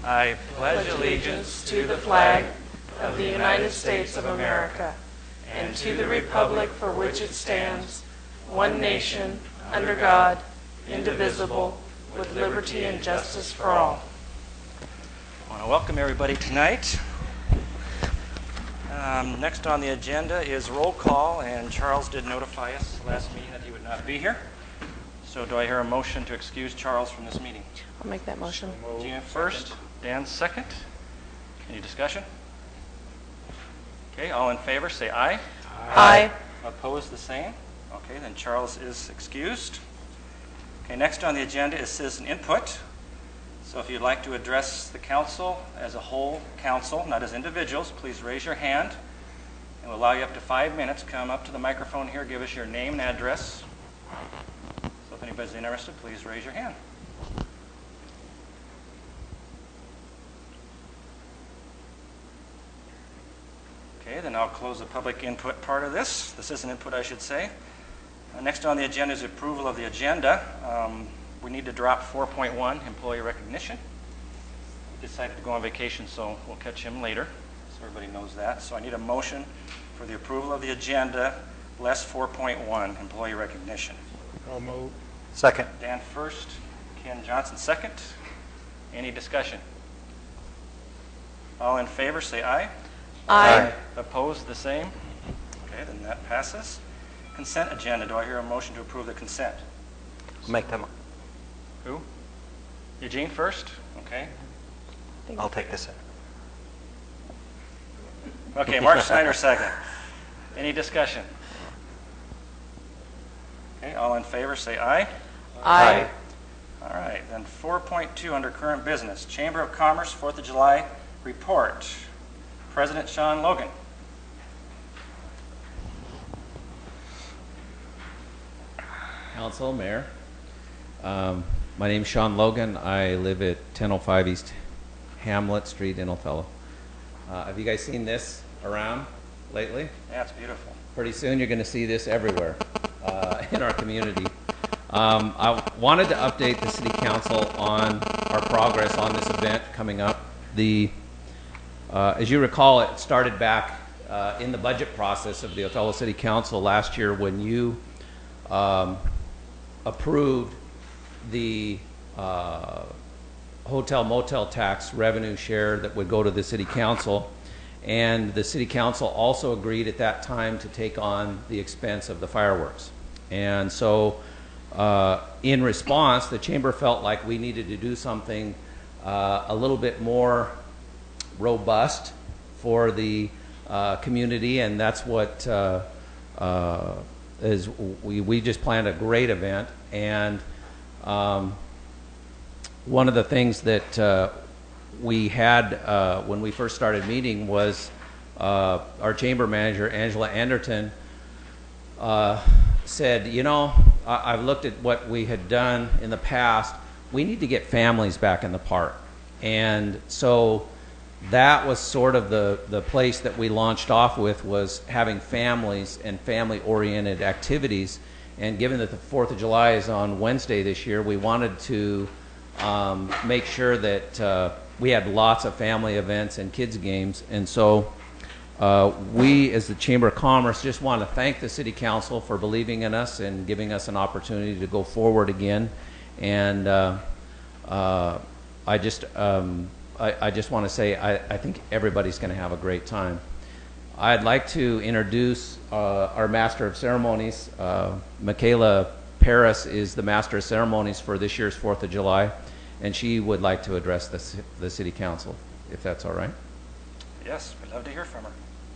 I pledge allegiance to the flag of the United States of America and to the republic for which it stands, one nation, under God, indivisible, with liberty and justice for all. I want to welcome everybody tonight. Next on the agenda is roll call, and Charles did notify us last meeting that he would not be here. So do I hear a motion to excuse Charles from this meeting? I'll make that motion. Gina first, Dan second. Any discussion? Okay, all in favor say aye. Aye. Opposed, the same. Okay, then Charles is excused. Okay, next on the agenda is citizen input. So if you'd like to address the council as a whole council, not as individuals, please raise your hand. And we'll allow you up to 5 minutes. Come up to the microphone here, give us your name and address. So if anybody's interested, please raise your hand. Okay, then I'll close the public input part of this. The citizen input, I should say. Next on the agenda is approval of the agenda. We need to drop 4.1, employee recognition. He decided to go on vacation, so we'll catch him later, so everybody knows that. So I need a motion for the approval of the agenda, less 4.1, employee recognition. I'll move. Second. Dan first, Ken Johnson second. Any discussion? All in favor, say aye. Aye. Opposed, the same. Okay, then that passes. Consent agenda. Do I hear a motion to approve the consent? I'll make them. Who? Eugene first? Okay. I'll take this. Okay, Mark Snyder second. Any discussion? Okay, all in favor say aye. Aye. All right, then 4.2 under current business. Chamber of Commerce 4th of July report. President Sean Logan. Council, Mayor. My name's Sean Logan. I live at 1005 East Hamlet Street in Othello. Have you guys seen this around lately? Yeah, it's beautiful. Pretty soon you're going to see this everywhere in our community. I wanted to update the City Council on our progress on this event coming up. As you recall, it started back in the budget process of the Othello City Council last year when you approved the hotel motel tax revenue share that would go to the City Council, and the City Council also agreed at that time to take on the expense of the fireworks. And so in response, the Chamber felt like we needed to do something a little bit more robust for the community, and that's what we just planned a great event. And one of the things that we had when we first started meeting was our chamber manager, Angela Anderton, said, you know, I've looked at what we had done in the past. We need to get families back in the park. And so that was sort of the place that we launched off with, was having families and family-oriented activities. And given that the 4th of July is on Wednesday this year, we wanted to make sure that we had lots of family events and kids games. And so we, as the Chamber of Commerce, just want to thank the City Council for believing in us and giving us an opportunity to go forward again. And I just want to say I think everybody's going to have a great time. I'd like to introduce our Master of Ceremonies. Michaela Paris is the Master of Ceremonies for this year's 4th of July, and she would like to address the City Council, if that's all right. Yes, we'd love to hear from her.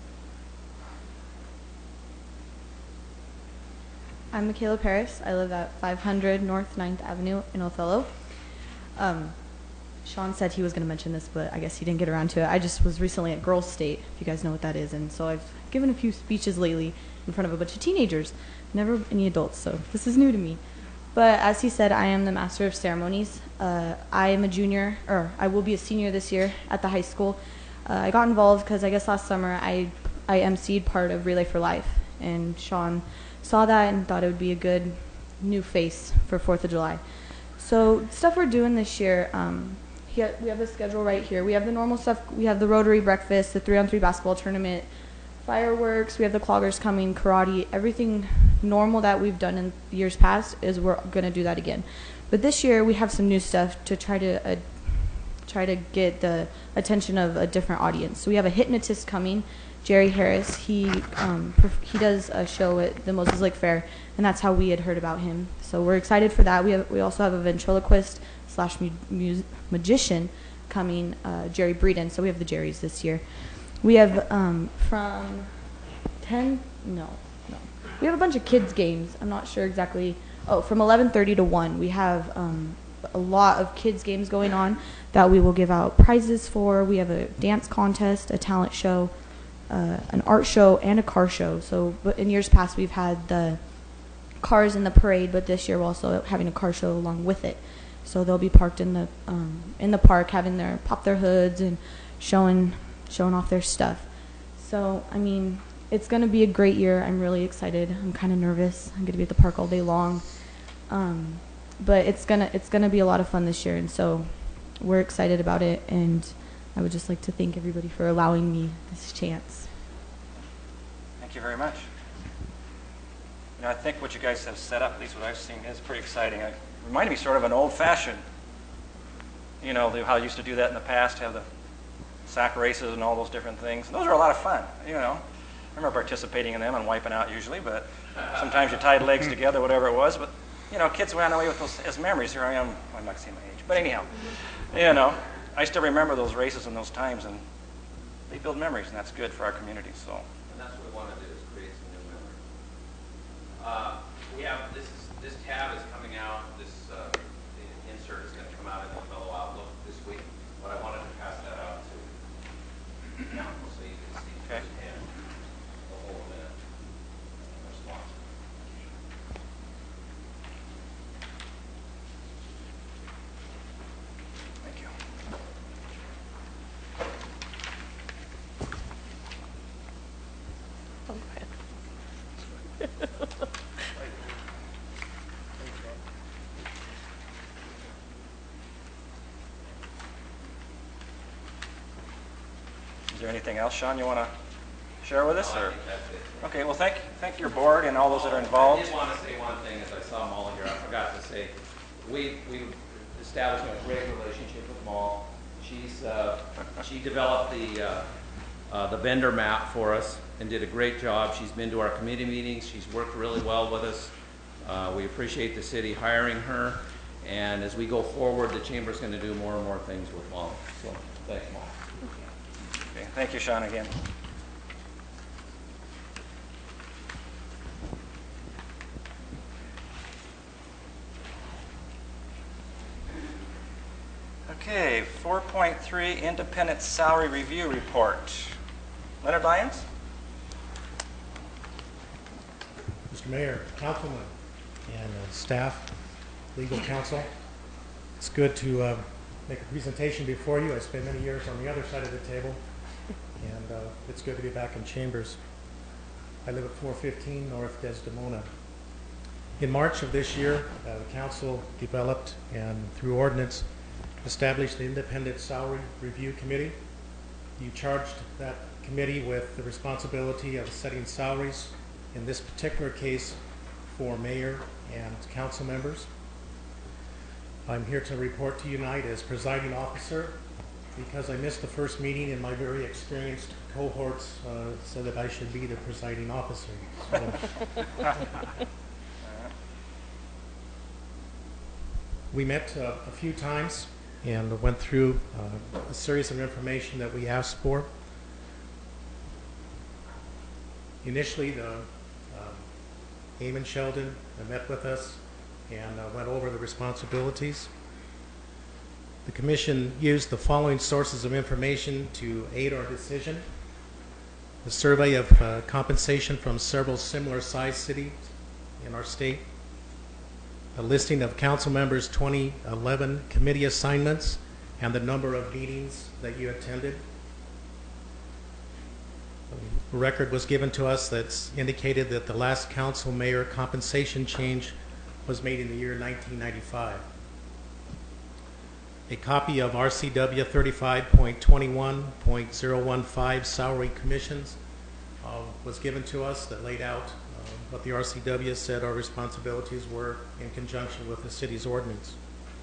I'm Michaela Paris. I live at 500 North 9th Avenue in Othello. Sean said he was going to mention this, but I guess he didn't get around to it. I just was recently at Girls State, if you guys know what that is, and so I've given a few speeches lately in front of a bunch of teenagers, never any adults, so this is new to me. But as he said, I am the Master of Ceremonies. I am a junior, or I will be a senior this year at the high school. I got involved because I guess last summer I emceed part of Relay for Life, and Sean saw that and thought it would be a good new face for 4th of July. So stuff we're doing this year, we have the schedule right here. We have the normal stuff. We have the Rotary breakfast, the 3-on-3 basketball tournament, fireworks. We have the cloggers coming, karate, everything normal that we've done in years past is we're going to do that again. But this year we have some new stuff to try to get the attention of a different audience. So we have a hypnotist coming, Jerry Harris. He does a show at the Moses Lake Fair, and that's how we had heard about him. So we're excited for that. We also have a ventriloquist / magician coming, Jerry Breeden. So we have the Jerrys this year. We have from 10, no. We have a bunch of kids games. I'm not sure exactly. Oh, from 11:30 to 1, we have a lot of kids games going on that we will give out prizes for. We have a dance contest, a talent show, an art show, and a car show. So, but in years past, we've had the cars in the parade, but this year we're also having a car show along with it. So they'll be parked in the park, having pop their hoods and showing off their stuff. So, I mean, it's going to be a great year. I'm really excited. I'm kind of nervous. I'm going to be at the park all day long. But it's gonna be a lot of fun this year, and so we're excited about it. And I would just like to thank everybody for allowing me this chance. Thank you very much. You know, I think what you guys have set up, at least what I've seen, is pretty exciting. It reminded me sort of an old-fashioned, you know, how you used to do that in the past, have the sack races and all those different things. And those are a lot of fun, you know. I remember participating in them and wiping out usually, but sometimes you tied legs together, whatever it was. But, you know, kids went away with those as memories. Here I am. I'm not saying my age. But anyhow, you know, I still remember those races and those times, and they build memories, and that's good for our community. So. And that's what we want to do, is create some new memories. We have, this tab is coming out, the insert is going to come out in the Mellow Outlook this week, but I wanted to pass that out to council so you can see firsthand the whole event response. Thank you. Oh, go ahead. Is there anything else, Sean, you want to share with us? No, I Or? think that's it. Okay, well, thank your board and all those that are I involved. did want to say one thing, as I saw Molly here, I forgot to say, we established a great relationship with Molly. She developed the vendor map for us and did a great job. She's been to our committee meetings. She's worked really well with us. We appreciate the city hiring her. And as we go forward, the chamber's going to do more and more things with Molly. So thanks, Molly. Okay, thank you, Sean, again. Okay, 4.3 Independent Salary Review Report. Leonard Lyons? Mr. Mayor, Councilman, and staff, legal counsel, it's good to make a presentation before you. I spent many years on the other side of the table, and it's good to be back in chambers. I live at 415 North Desdemona. In March of this year, the council developed and through ordinance established the Independent Salary Review Committee. You charged that committee with the responsibility of setting salaries, in this particular case, for mayor and council members. I'm here to report to you tonight as presiding officer because I missed the first meeting and my very experienced cohorts said that I should be the presiding officer. So we met a few times and went through a series of information that we asked for. Initially, Eamon Sheldon met with us and went over the responsibilities. The commission used the following sources of information to aid our decision: the survey of compensation from several similar sized cities in our state, a listing of council members' 2011 committee assignments and the number of meetings that you attended. A record was given to us that's indicated that the last council mayor compensation change was made in the year 1995. A copy of RCW 35.21.015 salary commissions was given to us that laid out what the RCW said our responsibilities were in conjunction with the city's ordinance.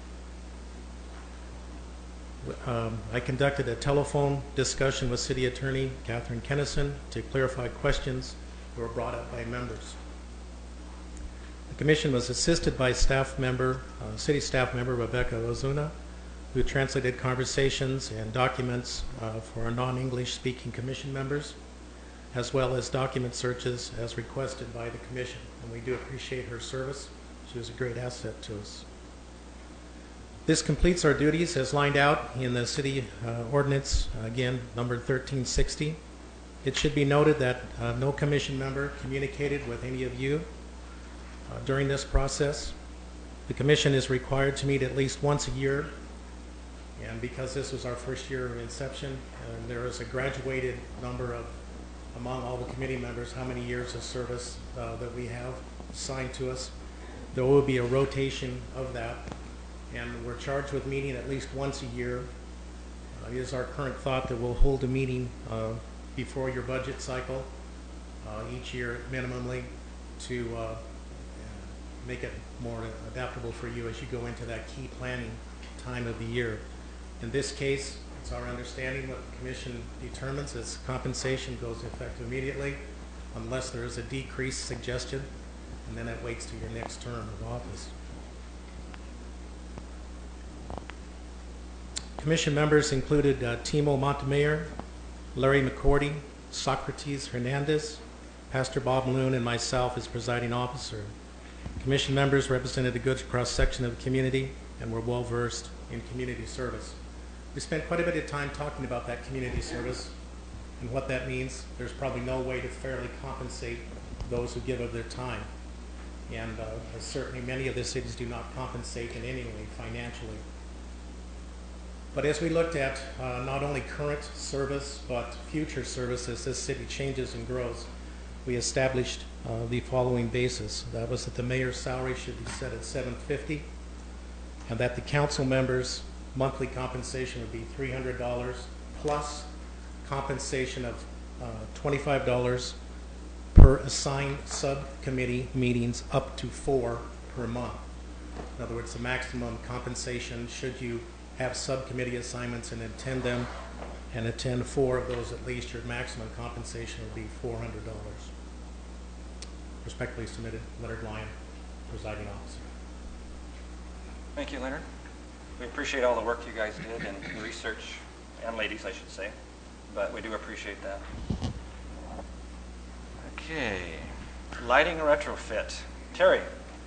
I conducted a telephone discussion with City Attorney Catherine Kennison to clarify questions that were brought up by members. The commission was assisted by city staff member Rebecca Ozuna, who translated conversations and documents for our non-English speaking commission members, as well as document searches as requested by the commission. And we do appreciate her service. She was a great asset to us. This completes our duties as lined out in the city ordinance, again, number 1360. It should be noted that no commission member communicated with any of you during this process. The commission is required to meet at least once a year, and because this was our first year of inception, there is a graduated number of, among all the committee members, how many years of service that we have assigned to us. There will be a rotation of that, and we're charged with meeting at least once a year. It is our current thought that we'll hold a meeting before your budget cycle each year minimally to make it more adaptable for you as you go into that key planning time of the year. In this case, it's our understanding what the commission determines is compensation goes effective immediately unless there is a decrease suggested, and then it waits to your next term of office. Commission members included Timo Montemayor, Larry McCordy, Socrates Hernandez, Pastor Bob Loon, and myself as presiding officer. Commission members represented a good cross-section of the community and were well-versed in community service. We spent quite a bit of time talking about that community service and what that means. There's probably no way to fairly compensate those who give of their time. And certainly many of the cities do not compensate in any way financially. But as we looked at not only current service, but future service as this city changes and grows, we established the following basis. That was that the mayor's salary should be set at $750, and that the council members' monthly compensation would be $300 plus compensation of $25 per assigned subcommittee meetings up to 4 per month. In other words, the maximum compensation should you have subcommittee assignments and attend them, and attend 4 of those at least, your maximum compensation would be $400. Respectfully submitted, Leonard Lyon, presiding officer. Thank you, Leonard. We appreciate all the work you guys did and the research, and ladies, I should say, but we do appreciate that. Okay, lighting retrofit. Terry.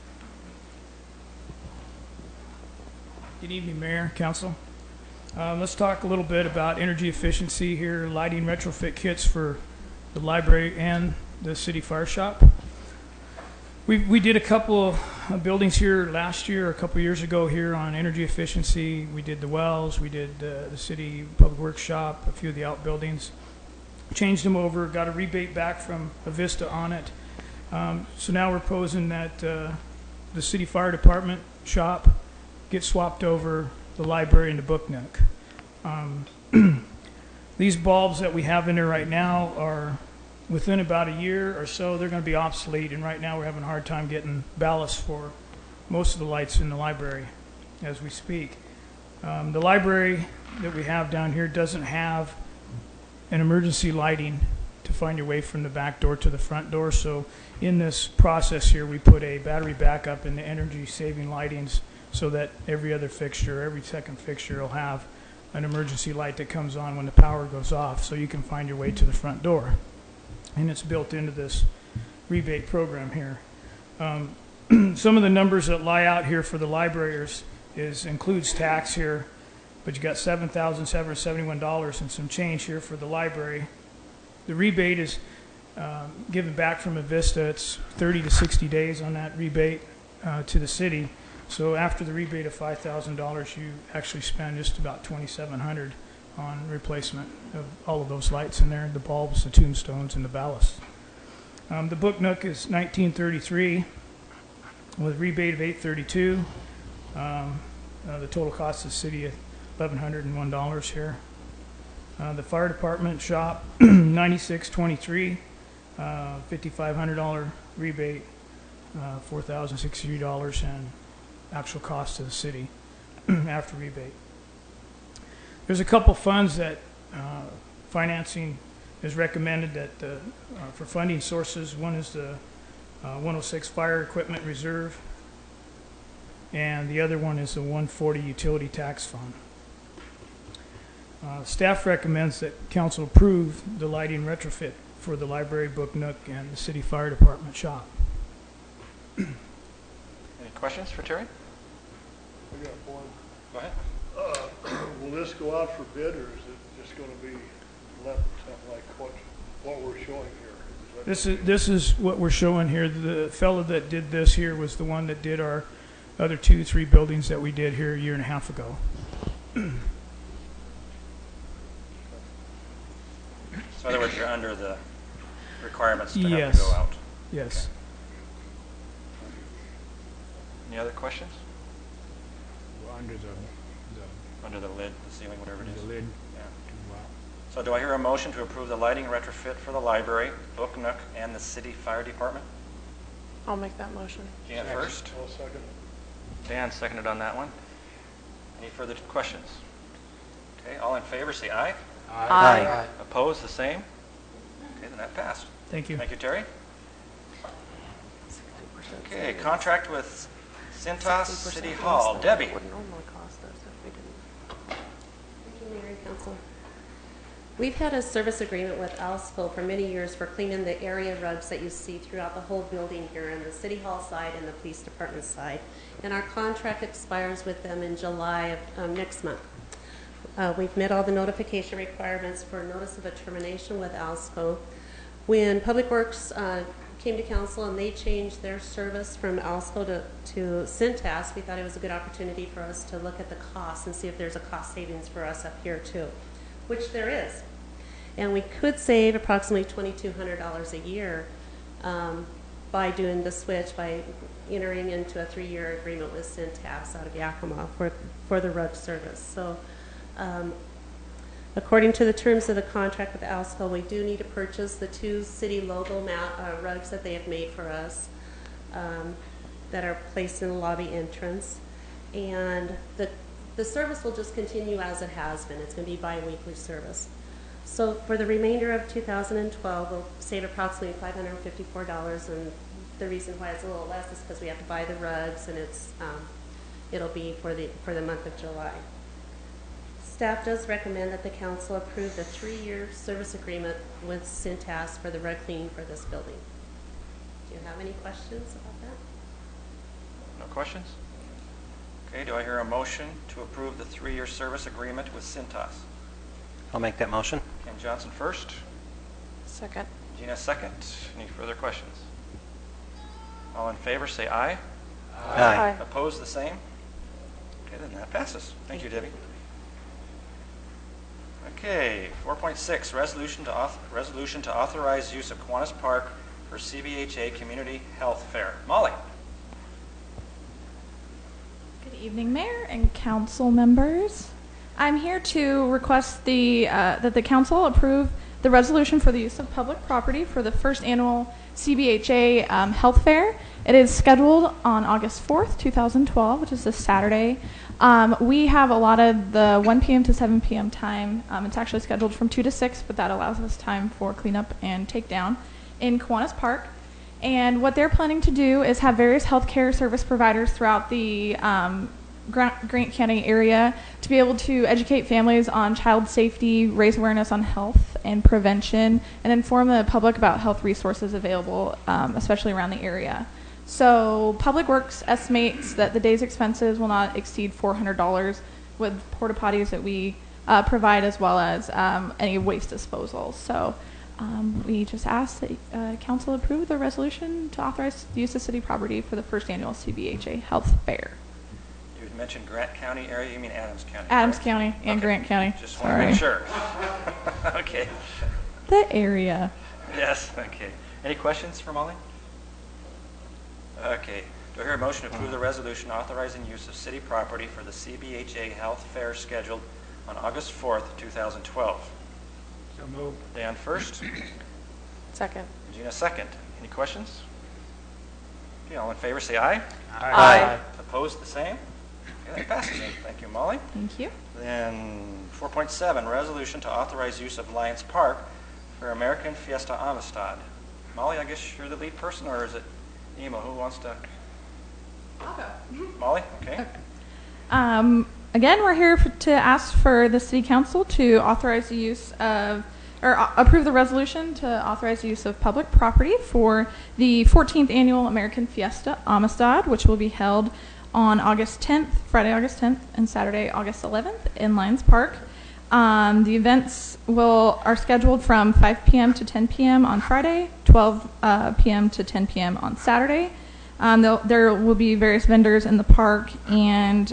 Good evening, Mayor, Council. Let's talk a little bit about energy efficiency here, lighting retrofit kits for the library and the city fire shop. We did a couple of buildings here last year, a couple years ago here on energy efficiency. We did the wells, we did the city public works shop, a few of the outbuildings. Changed them over, got a rebate back from Avista on it. So now we're proposing that the city fire department shop get swapped over the library and the book nook. These bulbs that we have in there right now are within about a year or so, they're going to be obsolete, and right now we're having a hard time getting ballast for most of the lights in the library as we speak. The library that we have down here doesn't have an emergency lighting to find your way from the back door to the front door, so in this process here we put a battery backup in the energy saving lightings so that every other fixture, every second fixture will have an emergency light that comes on when the power goes off so you can find your way to the front door. And it's built into this rebate program here. Some of the numbers that lie out here for the libraries includes tax here, but you got $7,771 and some change here for the library. The rebate is given back from Avista. It's 30 to 60 days on that rebate to the city. So after the rebate of $5,000, you actually spend just about $2,700 on replacement of all of those lights in there, the bulbs, the tombstones, and the ballast. The book nook is $1,933 with a rebate of $832. The total cost to the city $1,101 here. The fire department shop, $96.23, $5,500 rebate, $4,063 and actual cost to the city after rebate. There's a couple funds that financing is recommended that for funding sources. One is the 106 Fire Equipment Reserve, and the other one is the 140 Utility Tax Fund. Staff recommends that council approve the lighting retrofit for the library, book nook, and the city fire department shop. Any questions for Terry? I got one. Go ahead. Will this go out for bid, or is it just going to be left like what we're showing here? This is what we're showing here. The fellow that did this here was the one that did our other 2-3 buildings that we did here a year and a half ago. So in other words, you're under the requirements to have to Yes. go out. Yes. Any other questions? Under Under the lid, the ceiling, whatever it is. the lid. Yeah. Wow. So do I hear a motion to approve the lighting retrofit for the library, book nook, and the city fire department? I'll make that motion. Janet first. I'll second. Dan seconded on that one. Any further questions? Okay, all in favor, say aye. Aye. Opposed, the same? Okay, then that passed. Thank you. Thank you, Terry. Okay, contract with Cintas City Hall. Debbie. Would normally cost us if we didn't. Thank you, Mayor and Council. We've had a service agreement with Alsco for many years for cleaning the area rugs that you see throughout the whole building here on the City Hall side and the Police Department side. And our contract expires with them in July of next month. We've met all the notification requirements for notice of a termination with Alsco. When Public Works came to council and they changed their service from Alsco to Cintas, we thought it was a good opportunity for us to look at the costs and see if there's a cost savings for us up here too, which there is. And we could save approximately $2,200 a year by doing the switch, by entering into a 3-year agreement with Cintas out of Yakima for the rug service. So according to the terms of the contract with Alsco, we do need to purchase the 2 city logo rugs that they have made for us that are placed in the lobby entrance. And the service will just continue as it has been. It's going to be bi-weekly service. So for the remainder of 2012, we'll save approximately $554. And the reason why it's a little less is because we have to buy the rugs, and it'll be for the month of July. Staff does recommend that the council approve the 3-year service agreement with Cintas for the rug cleaning for this building. Do you have any questions about that? No questions? Okay, do I hear a motion to approve the 3-year service agreement with Cintas? I'll make that motion. Ken Johnson first. Second. Gina second. Any further questions? All in favor, say aye. Aye. Opposed, the same? Okay, then that passes. Thank you, Debbie. Okay, 4.6, resolution to authorize use of Kiwanis Park for CBHA Community Health Fair. Molly. Good evening, Mayor and council members. I'm here to request that the council approve the resolution for the use of public property for the first annual CBHA Health Fair. It is scheduled on August 4th, 2012, which is this Saturday. We have allotted the 1 p.m. to 7 p.m. time. It's actually scheduled from 2 to 6, but that allows us time for cleanup and takedown in Kiwanis Park. And what they're planning to do is have various healthcare service providers throughout the Grant County area to be able to educate families on child safety, raise awareness on health and prevention, and inform the public about health resources available, especially around the area. So Public Works estimates that the day's expenses will not exceed $400 with porta potties that we provide, as well as any waste disposal. So we just ask that council approve the resolution to authorize the use of city property for the first annual CBHA Health Fair. You mentioned Grant County area, you mean Adams County? Adams correct? County and Okay. Grant County. Just want to make sure. Okay. The area. Yes, okay. Any questions for Molly? Okay. Do I hear a motion to approve the resolution authorizing use of city property for the CBHA Health Fair scheduled on August 4th, 2012? So moved. Dan first, Second. Gina second. Any questions? Okay, all in favor say aye. Aye. Opposed, the same? Okay, that passes then. Thank you, Molly. Thank you. Then 4.7, resolution to authorize use of Lions Park for American Fiesta Amistad. Molly, I guess you're the lead person, or is it Ema? Who wants to? I'll go. Molly? Okay. Again, we're here to ask for the City Council to authorize the use of, or approve the resolution to authorize the use of public property for the 14th Annual American Fiesta Amistad, which will be held on August 10th, Friday, August 10th, and Saturday, August 11th in Lions Park. The events are scheduled from 5 p.m. to 10 p.m. on Friday, 12 p.m. to 10 p.m. on Saturday. There will be various vendors in the park and,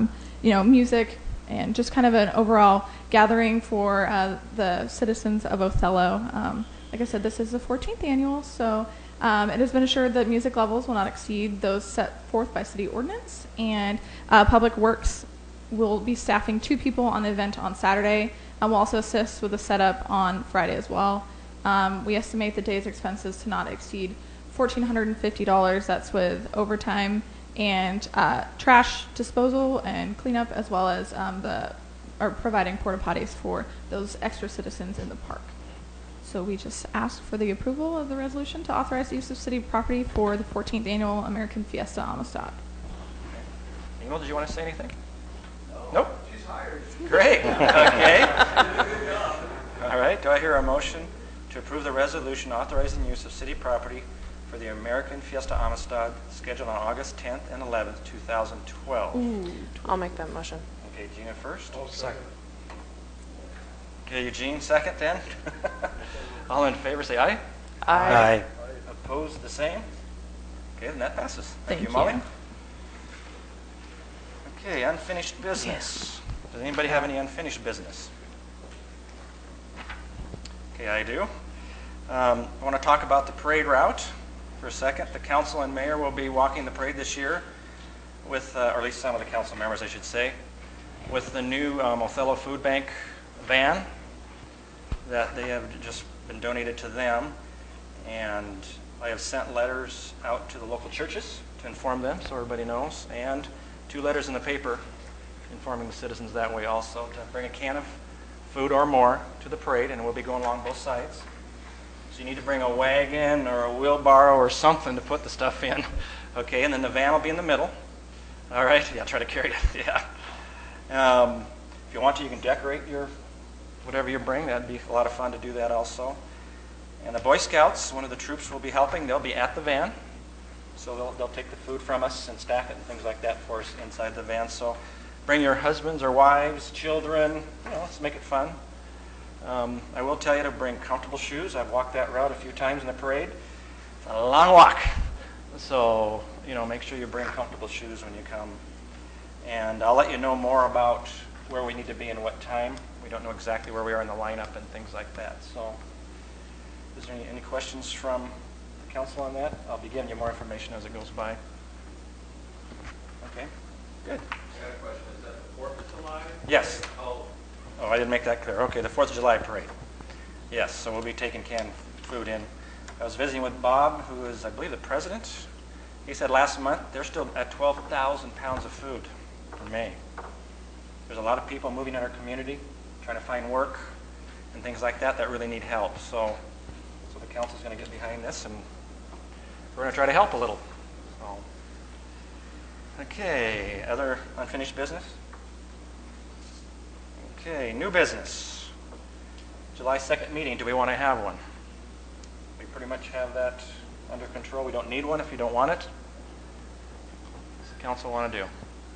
music and just kind of an overall gathering for the citizens of Othello. Like I said, this is the 14th annual, so it has been assured that music levels will not exceed those set forth by city ordinance, and Public Works will be staffing 2 people on the event on Saturday and will also assist with the setup on Friday as well. We estimate the day's expenses to not exceed $1,450. That's with overtime and trash disposal and cleanup, as well as providing porta potties for those extra citizens in the park. So we just ask for the approval of the resolution to authorize the use of city property for the 14th Annual American Fiesta Amistad. Ema, did you want to say anything? No. Nope. She's hired. Great. Okay. All right. Do I hear a motion to approve the resolution authorizing use of city property for the American Fiesta Amistad scheduled on August 10th and 11th, 2012? I'll make that motion. Okay, Gina first. Second. Okay, Eugene second then. All in favor say aye. Aye. Opposed, the same? Okay, then that passes. Thank you, Thank Molly. you. Okay, unfinished business. Yes. Does anybody have any unfinished business? Okay, I do. I want to talk about the parade route for a second. The council and mayor will be walking the parade this year with, or at least some of the council members, I should say, with the new Othello Food Bank van that they have just been donated to them. And I have sent letters out to the local churches to inform them so everybody knows, and 2 letters in the paper informing the citizens that way also, to bring a can of food or more to the parade, and we'll be going along both sides. So you need to bring a wagon or a wheelbarrow or something to put the stuff in. Okay, and then the van will be in the middle. All right, yeah, try to carry it, yeah. If you want to, you can decorate your, whatever you bring. That'd be a lot of fun to do that also. And the Boy Scouts, one of the troops will be helping. They'll be at the van. So they'll take the food from us and stack it and things like that for us inside the van. So bring your husbands or wives, children, let's make it fun. I will tell you to bring comfortable shoes. I've walked that route a few times in the parade. It's a long walk. So, make sure you bring comfortable shoes when you come. And I'll let you know more about where we need to be and what time. We don't know exactly where we are in the lineup and things like that. So, is there any questions from the council on that? I'll be giving you more information as it goes by. Okay, good. I got a question. Is that the 4th of July? Yes. Oh. Oh, I didn't make that clear. Okay, the 4th of July parade. Yes, so we'll be taking canned food in. I was visiting with Bob, who is, I believe, the president. He said last month they're still at 12,000 pounds of food for May. There's a lot of people moving in our community, trying to find work and things like that really need help. So the council's going to get behind this, and we're going to try to help a little. So, okay, other unfinished business? Okay, new business. July 2nd meeting, do we want to have one? We pretty much have that under control. We don't need one if you don't want it. What does the council want to do?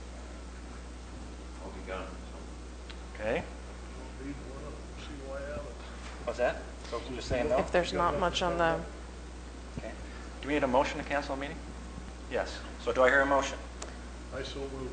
I'll be gone. Okay. Leave one up, see why I haven't. What's that? So just saying no? If there's not much on the, Okay. Do we need a motion to cancel a meeting? Yes. So do I hear a motion? I so move.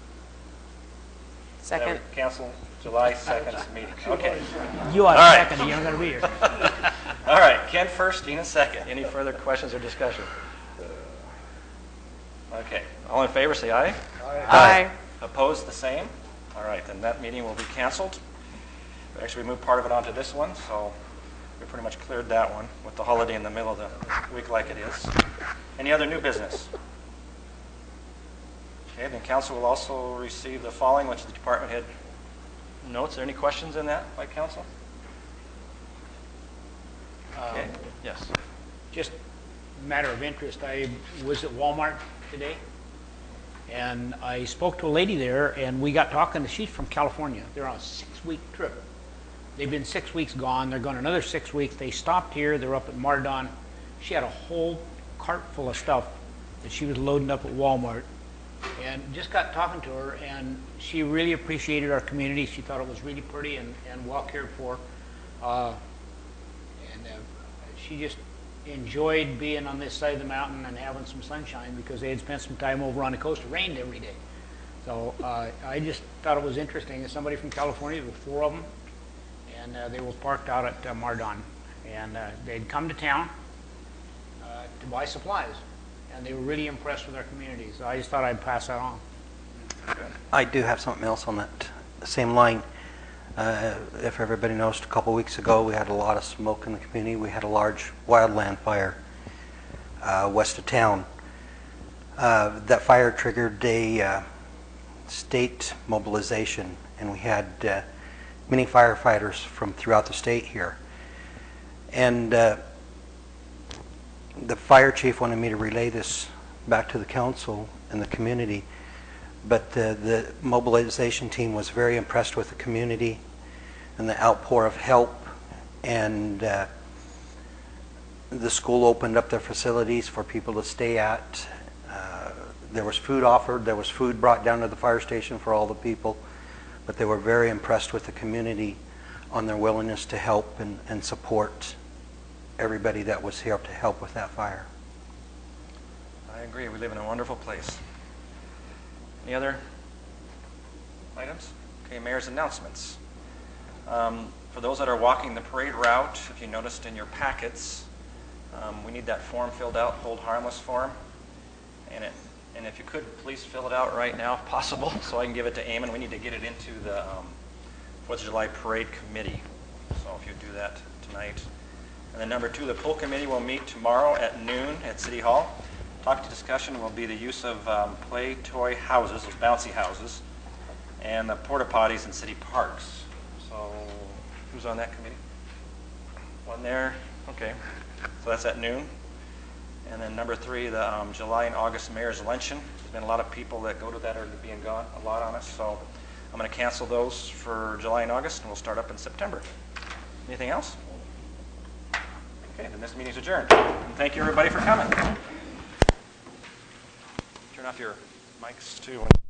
That we second. cancel July 2nd's meeting. Okay. You are All right. second, you're not going to be here. All right. Ken first, Dina second. Any further questions or discussion? Okay, all in favor, say aye. Aye. Opposed, the same? All right, then that meeting will be canceled. Actually, we moved part of it onto this one, so we pretty much cleared that one with the holiday in the middle of the week like it is. Any other new business? Okay, then council will also receive the following, which is the department head notes. Are there any questions in that by council? Okay, yes. Just a matter of interest, I was at Walmart today, and I spoke to a lady there, and we got talking. She's from California. They're on a 6-week trip. They've been 6 weeks gone. They're going another 6 weeks. They stopped here. They're up at Mardon. She had a whole cart full of stuff that she was loading up at Walmart, and just got talking to her, and she really appreciated our community. She thought it was really pretty and well cared for. She just enjoyed being on this side of the mountain and having some sunshine because they had spent some time over on the coast. It rained every day. So I just thought it was interesting. There's somebody from California, there were 4 of them, and they were parked out at Mardon. And they'd come to town to buy supplies, and they were really impressed with our community. So I just thought I'd pass that on. I do have something else on that same line. If everybody noticed, a couple weeks ago we had a lot of smoke in the community. We had a large wildland fire west of town. That fire triggered a state mobilization, and we had many firefighters from throughout the state here. And the fire chief wanted me to relay this back to the council and the community. But the mobilization team was very impressed with the community and the outpour of help, and the school opened up their facilities for people to stay at. There was food offered. There was food brought down to the fire station for all the people, but they were very impressed with the community on their willingness to help and support everybody that was here to help with that fire. I agree. We live in a wonderful place. Any other items? Okay, mayor's announcements. For those that are walking the parade route, if you noticed in your packets, we need that form filled out, hold harmless form. And if you could, please fill it out right now if possible, so I can give it to Eamon. We need to get it into the 4th of July Parade Committee. So if you do that tonight. And then number 2, the pool committee will meet tomorrow at noon at City Hall. Topic discussion will be the use of play toy houses, those bouncy houses, and the porta potties in city parks. So who's on that committee? One there? Okay. So that's at noon. And then number 3, the July and August Mayor's Luncheon. There's been a lot of people that go to that are being gone, a lot on us. So I'm going to cancel those for July and August, and we'll start up in September. Anything else? Okay, then this meeting's adjourned. And thank you everybody for coming. Turn off your mics too.